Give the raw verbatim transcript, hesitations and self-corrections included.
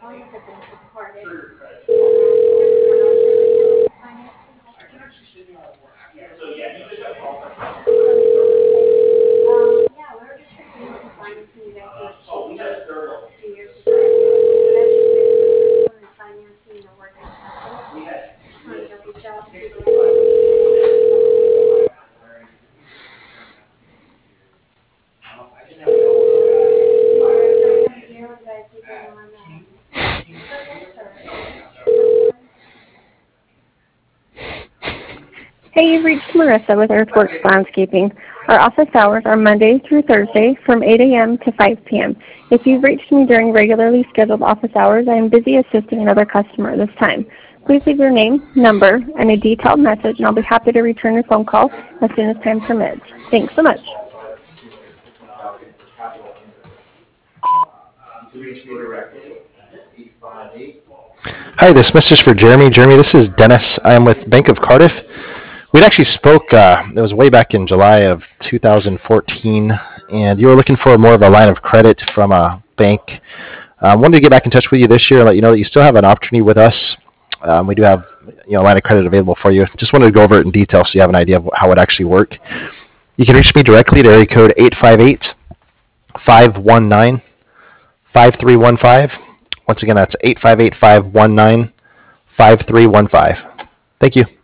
Hey, you've reached Marissa with Earthworks Landscaping. Our office hours are Monday through Thursday from eight a m to five p m If you've reached me during regularly scheduled office hours, I am busy assisting another customer at this time. Please leave your name, number, and a detailed message, and I'll be happy to return your phone call as soon as time permits. Thanks so much. Hi, this message for Jeremy. Jeremy, this is Dennis. I am with Bank of Cardiff. We'd actually spoke, uh, it was way back in July of two thousand fourteen, and you were looking for more of a line of credit from a bank. I um, wanted to get back in touch with you this year and let you know that you still have an opportunity with us. Um, we do have you know, a line of credit available for you. Just wanted to go over it in detail so you have an idea of how it actually works. You can reach me directly at area code eight five eight, five one nine, five three one five. Once again, that's eight five eight, five one nine, five three one five. Thank you.